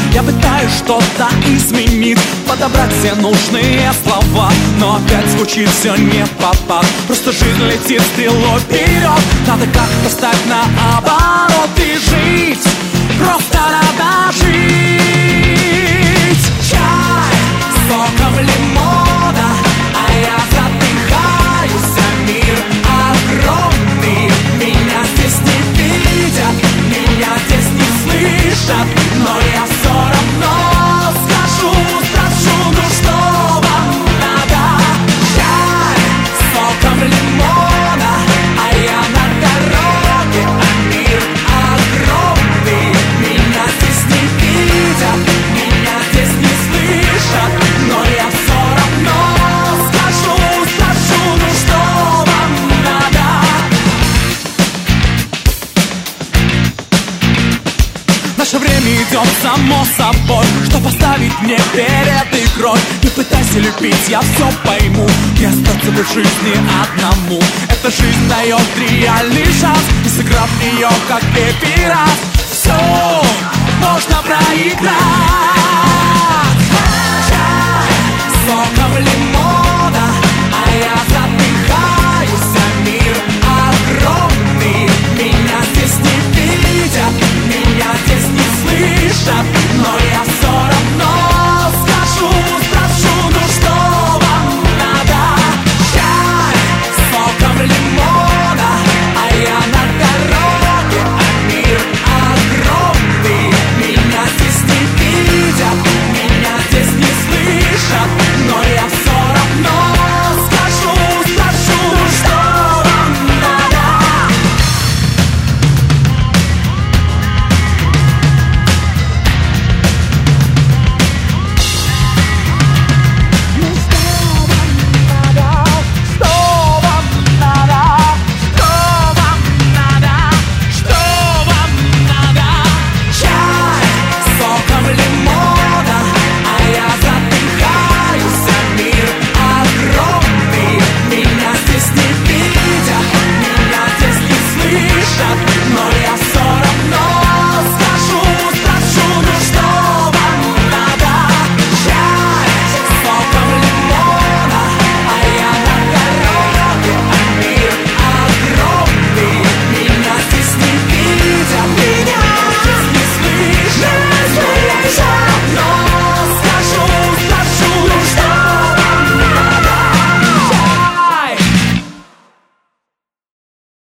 Я пытаюсь что-то изменить, подобрать все нужные слова, но опять звучит все не в попад. Просто жизнь летит стрелой вперед. Надо как-то стать наоборот и жить. Просто надо жить. Чай с соком лимона, а я задыхаюсь, а мир огромный. Меня здесь не видят, меня здесь не слышат, но я все равно скажу, спрошу, ну что вам надо? Чай с соком лимона, а я на дороге, а мир огромный. Меня здесь не видят, меня здесь не слышат, но я все равно скажу, спрошу, ну что вам надо? Наше время идет само собой, что поставить мне перед игрой. Не пытайся любить, я все пойму. Не остаться в жизни одному. Эта жизнь дает реальный шанс, и сыграв ее как первый раз, все можно проиграть.